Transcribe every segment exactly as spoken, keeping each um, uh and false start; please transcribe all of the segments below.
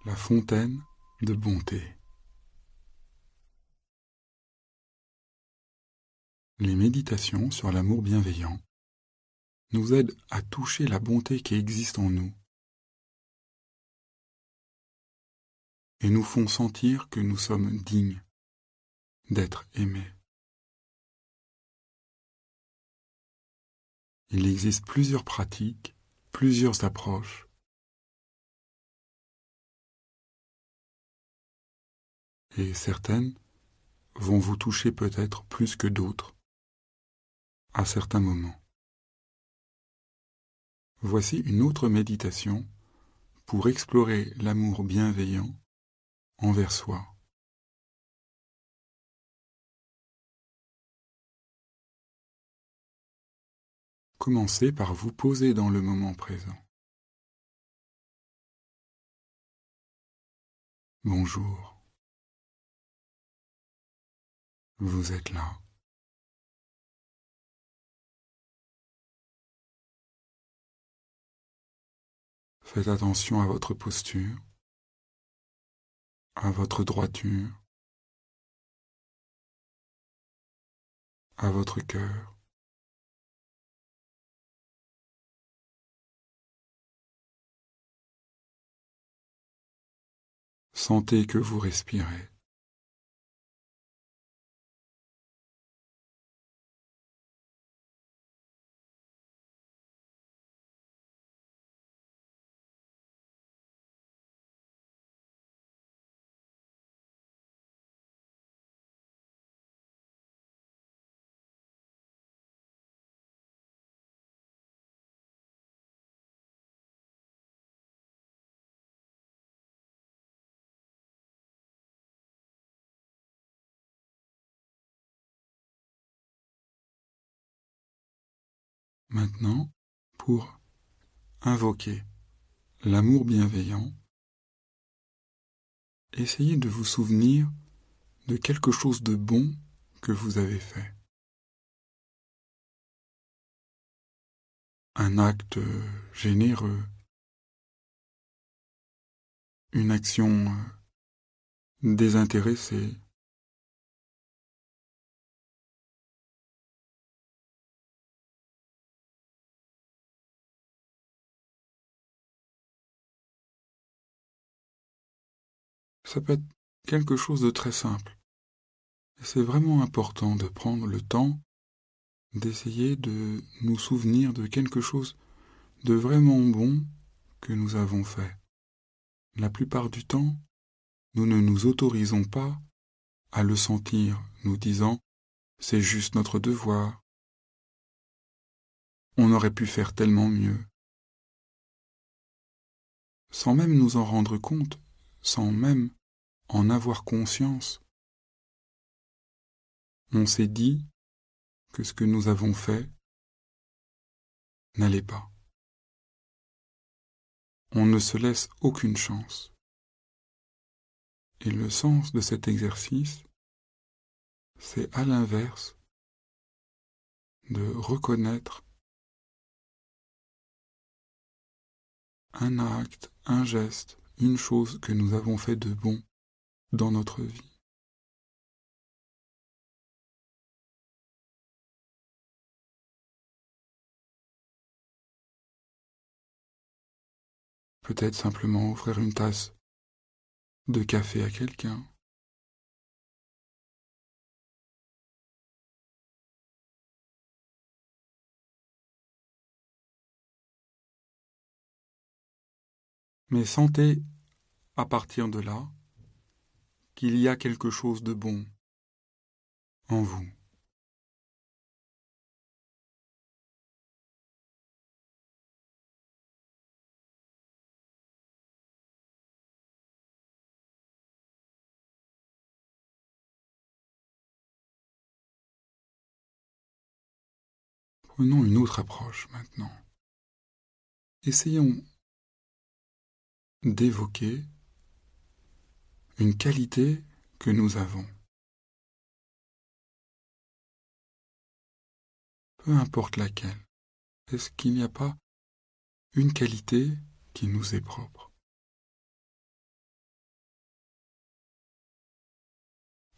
la fontaine de bonté. Les méditations sur l'amour bienveillant nous aident à toucher la bonté qui existe en nous et nous font sentir que nous sommes dignes d'être aimés. Il existe plusieurs pratiques, plusieurs approches. Et certaines vont vous toucher peut-être plus que d'autres, à certains moments. Voici une autre méditation pour explorer l'amour bienveillant envers soi. Commencez par vous poser dans le moment présent. Bonjour. Vous êtes là. Faites attention à votre posture, à votre droiture, à votre cœur. Sentez que vous respirez. Maintenant, pour invoquer l'amour bienveillant, essayez de vous souvenir de quelque chose de bon que vous avez fait. Un acte généreux, une action désintéressée, ça peut être quelque chose de très simple. Et c'est vraiment important de prendre le temps d'essayer de nous souvenir de quelque chose de vraiment bon que nous avons fait. La plupart du temps, nous ne nous autorisons pas à le sentir, nous disant « c'est juste notre devoir, on aurait pu faire tellement mieux ». Sans même nous en rendre compte, sans même en avoir conscience, on s'est dit que ce que nous avons fait n'allait pas. On ne se laisse aucune chance. Et le sens de cet exercice, c'est à l'inverse de reconnaître un acte, un geste, une chose que nous avons fait de bon dans notre vie. Peut-être simplement offrir une tasse de café à quelqu'un. Mais sentez, à partir de là, qu'il y a quelque chose de bon en vous. Prenons une autre approche maintenant. Essayons d'évoquer une qualité que nous avons. Peu importe laquelle. Est-ce qu'il n'y a pas une qualité qui nous est propre ?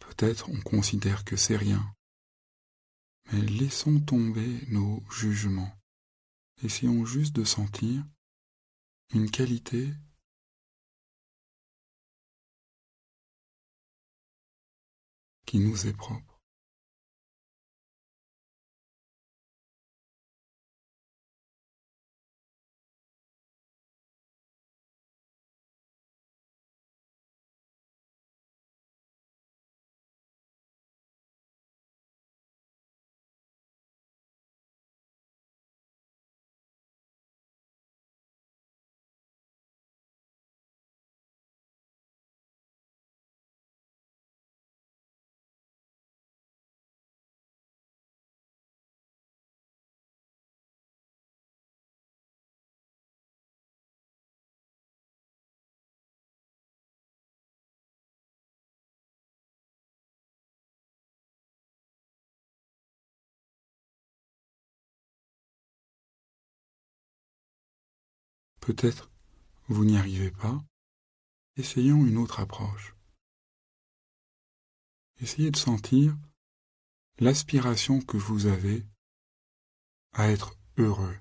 Peut-être on considère que c'est rien, mais laissons tomber nos jugements. Essayons juste de sentir une qualité qui nous est propre. Peut-être vous n'y arrivez pas. Essayons une autre approche. Essayez de sentir l'aspiration que vous avez à être heureux,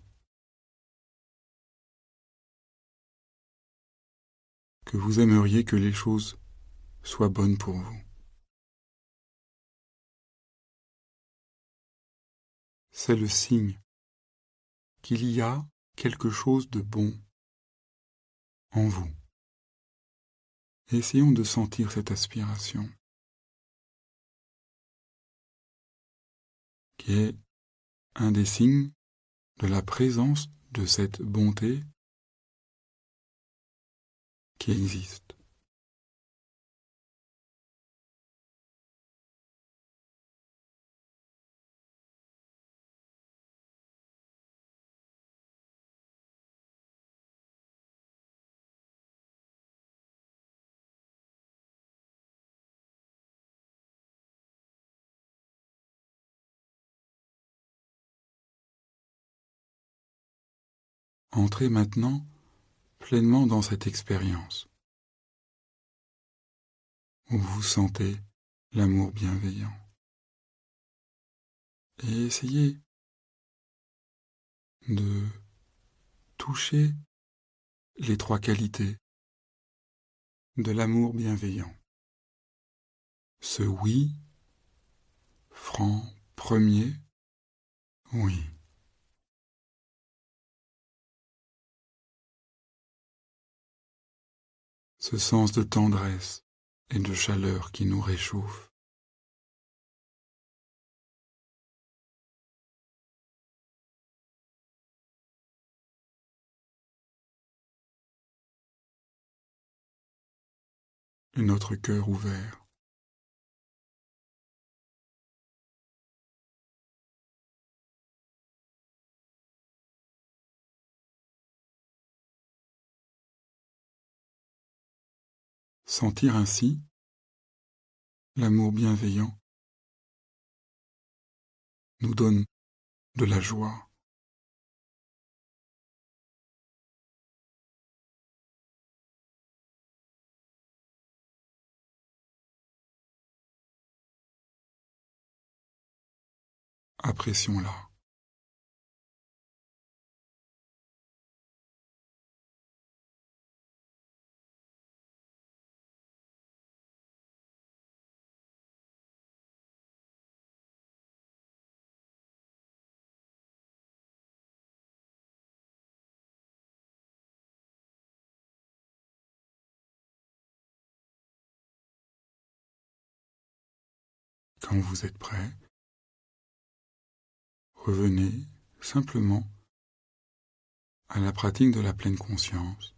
que vous aimeriez que les choses soient bonnes pour vous. C'est le signe qu'il y a quelque chose de bon en vous. Et essayons de sentir cette aspiration, qui est un des signes de la présence de cette bonté qui existe. Entrez maintenant pleinement dans cette expérience où vous sentez l'amour bienveillant. Et essayez de toucher les trois qualités de l'amour bienveillant. Ce oui, franc, premier, oui. Ce sens de tendresse et de chaleur qui nous réchauffe. Et notre cœur ouvert. Sentir ainsi l'amour bienveillant nous donne de la joie. Apprécions-la. Quand vous êtes prêt, revenez simplement à la pratique de la pleine conscience.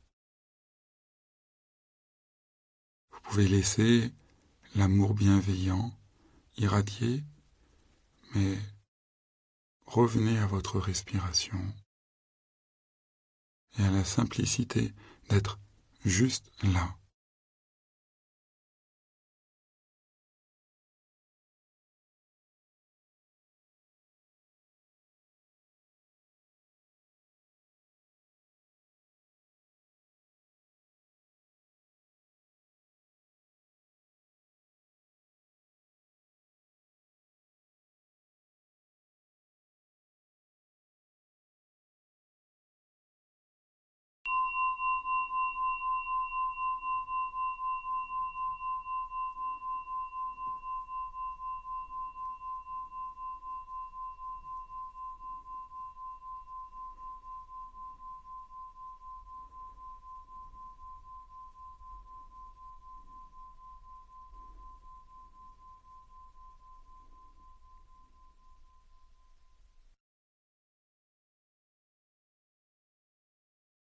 Vous pouvez laisser l'amour bienveillant irradier, mais revenez à votre respiration et à la simplicité d'être juste là,